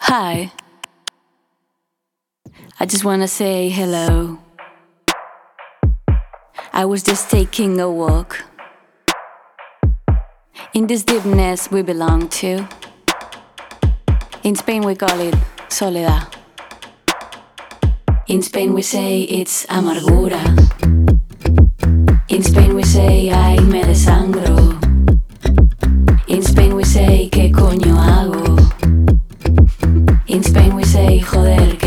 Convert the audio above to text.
Hi, I just wanna say hello. I was just taking a walk in this deepness we belong to. In Spain we call it soledad. In Spain we say it's amargura. In Spain we say ay me desangro. In Spain we say ¿qué coño hago? In Spain we say joder,